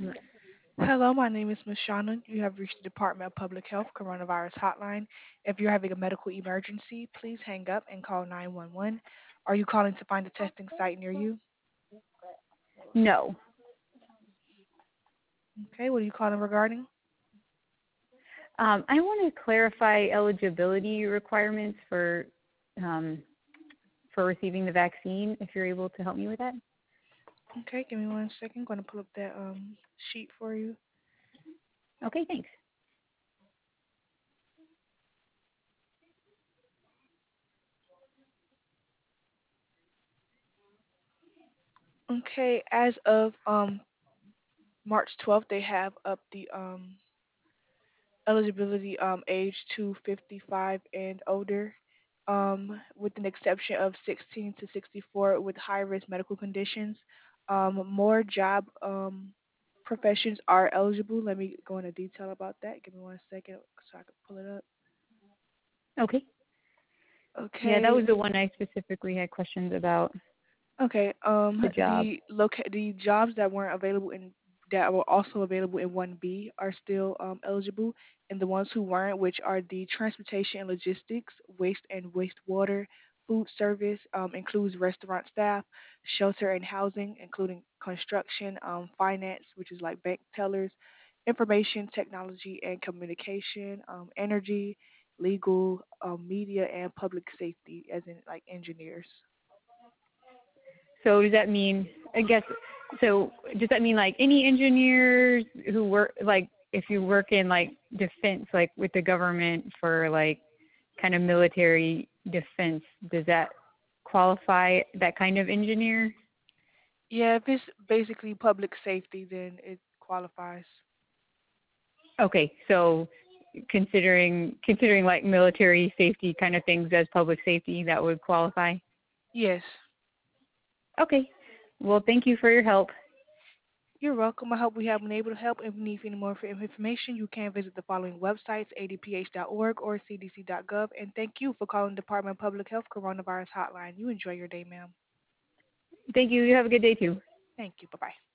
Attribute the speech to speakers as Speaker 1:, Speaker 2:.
Speaker 1: Hello, my name is Ms. Shauna. You have reached the Department of Public Health Coronavirus Hotline. If you're having a medical emergency, please hang up and call 911. Are you calling to find a testing site near you?
Speaker 2: No.
Speaker 1: Okay, what are you calling regarding?
Speaker 2: I want to clarify eligibility requirements um, for receiving the vaccine, if you're able to help me with that.
Speaker 1: Okay, give me 1 second. I'm going to pull up that sheet for you.
Speaker 2: Okay, thanks.
Speaker 1: Okay, as of March 12th, they have up the eligibility age to 55 and older, with an exception of 16 to 64 with high risk medical conditions. More job professions are eligible. Let me go into detail about that. Give me 1 second so I can pull it up.
Speaker 2: Okay. Yeah, that
Speaker 1: Okay.
Speaker 2: was the one I specifically had questions about,
Speaker 1: Okay.
Speaker 2: the job.
Speaker 1: The jobs that weren't available in that were also available in 1B are still eligible, and the ones who weren't, which are the transportation and logistics, waste and wastewater, food service, includes restaurant staff, shelter and housing, including construction, finance, which is like bank tellers, information technology and communication, energy, legal, media, and public safety, as in like engineers.
Speaker 2: So does that mean, I guess, so does that mean like any engineers who work, like if you work in like defense, like with the government for like kind of military defense, does that qualify that kind of engineer?
Speaker 1: Yeah, if it's basically public safety, then it qualifies.
Speaker 2: Okay, so considering like military safety kind of things as public safety, that would qualify.
Speaker 1: Yes.
Speaker 2: Okay. Well, thank you for your help.
Speaker 1: You're welcome. I hope we have been able to help. If you need any more information, you can visit the following websites, adph.org or cdc.gov. And thank you for calling the Department of Public Health Coronavirus Hotline. You enjoy your day, ma'am.
Speaker 2: Thank you. You have a good day too.
Speaker 1: Thank you. Bye-bye.